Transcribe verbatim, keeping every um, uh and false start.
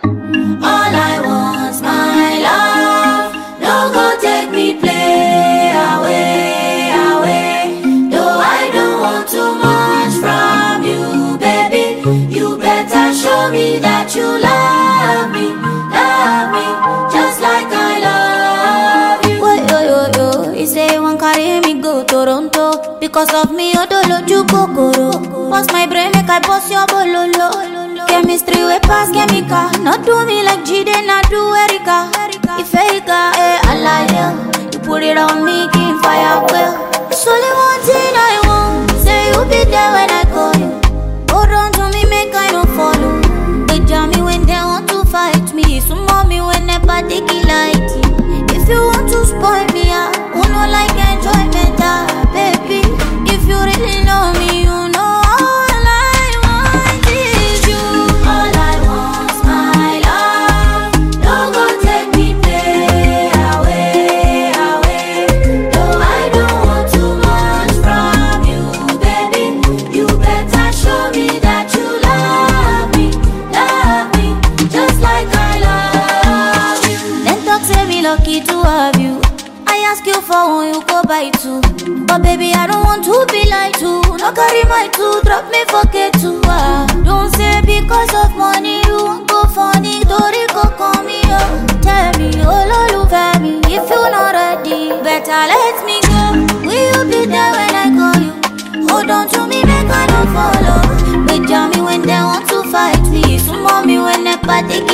All I want, my love. No go take me play away, away. Though I don't want too much from you, baby. You better show me that you love me, love me, just like I love you. Whoa, yo, yo, yo. He say one carry me go Toronto. Because of me, you don't look you kokoro. Bust my brain, make I bust your bololo. Chemistry way past chemical. Not do me like G, then not do Erica. If Erica, eh, I like you. You put it on me, keep fire well. It's only one thing I want. Say you be there when I call you. Hold on to me, make I no follow. They jam me when they want to fight me. So mommy when they party light. If you want to spoil me, I won't no like enjoyment, ah, baby. If you really know me, you know all I want is you. All I want, my love. Don't go take me play away, away. Though I don't want too much from you, baby. You better show me that you love me, love me, just like I love you. Then talk say me lucky to have you. I ask you for one, you go buy two. But baby, I don't want to be like you. No carry my two, drop me forget to. Ah. Don't say because of money you won't go funny. Tori go call me up. Tell me, oh love me. If you're not ready, better let me go. Will you be there when I call you? Hold on to me, make I don't follow. They jam me when they want to fight me. So mommy when they party.